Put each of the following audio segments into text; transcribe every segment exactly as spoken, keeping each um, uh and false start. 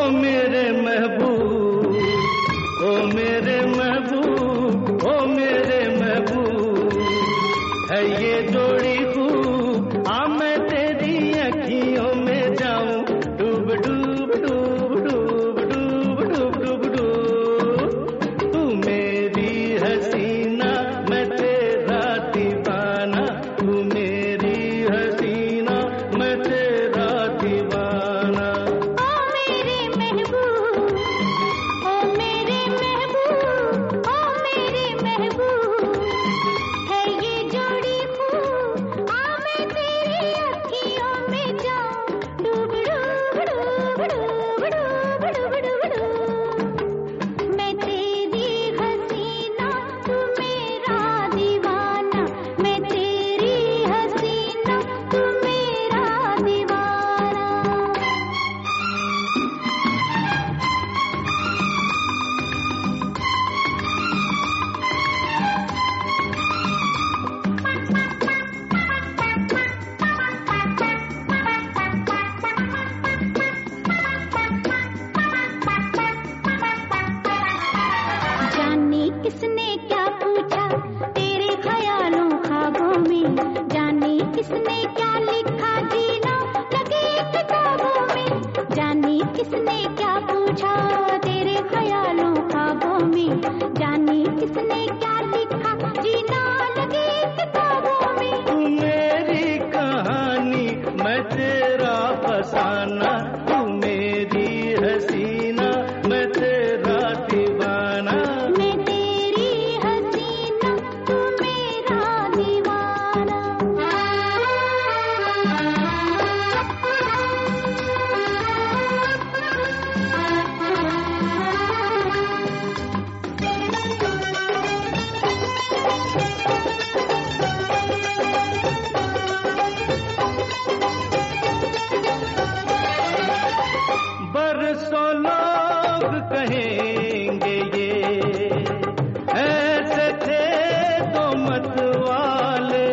मेरे महबूब, ओ मेरे महबूब, ओ मेरे महबूब, है ये जोड़ी खूब। आ मैं तेरी अखियों में जाऊं, डूब डूब डूब डूब डूब डूब डूब डूब। तू मेरी हसीना, मैं तेरा दीवाना, तू मेरी हसीना, मैं तेरा दीवाना। ओ मेरे महबूब, ओ मेरे महबूब, ओ मेरे महबूब, है ये जोड़ी खूब। आ मैं तेरी अखियों में जाऊं, डूब डूब डूब डूब डूब डूब डूब डूब। मैं तेरी हसीना, तू मेरा दीवाना, मैं तेरी हसीना, तू मेरा दीवाना। जाने किसने क्या पूछा तेरे ख्यालों ख्वाबों में, जाने किसने क्या लिखा जीना लगे किताबों में। जाने किसने क्या पूछा तेरे ख्यालों ख्वाबों में, जाने किसने क्या लिखा जीना लगे किताबों में। तू मेरी कहानी, मैं तेरा फसाना, तू मेरी हसीना, मैं तेरा दीवाना। मैं तेरी हसीना, तू मेरा दीवाना। बरसों लोग कहेंगे ये ऐसे थे तो मत वाले,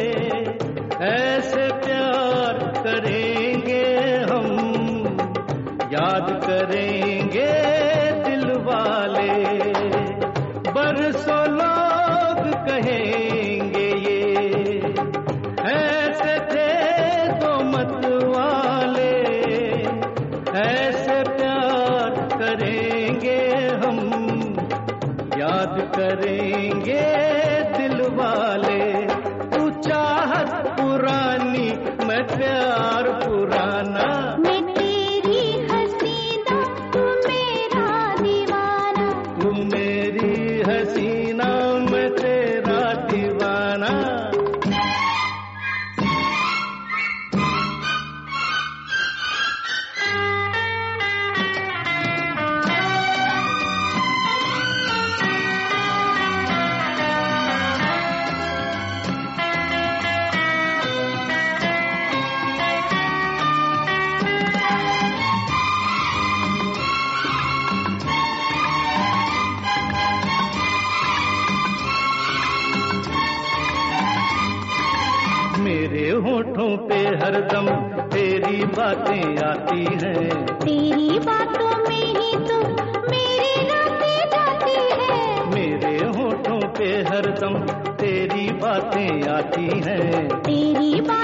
ऐसे प्यार करेंगे हम, याद करेंगे दिल वाले। बरसों लोग कहेंगे ये ऐसे थे तो मत वाले, ऐसे प्यार करेंगे हम, याद करेंगे दिल वाले। तू चाहत पुरानी, मैं प्यार पुराना। मैं तेरी हसीना, तू मेरा दीवाना। तू मेरी हसीना, मैं तेरा दीवाना। मेरे होठों पे हरदम तेरी बातें आती हैं, तेरी बातों में ही तो मेरी रातें जाती है। मेरे होठों पे हरदम तेरी बातें आती हैं। तेरी बात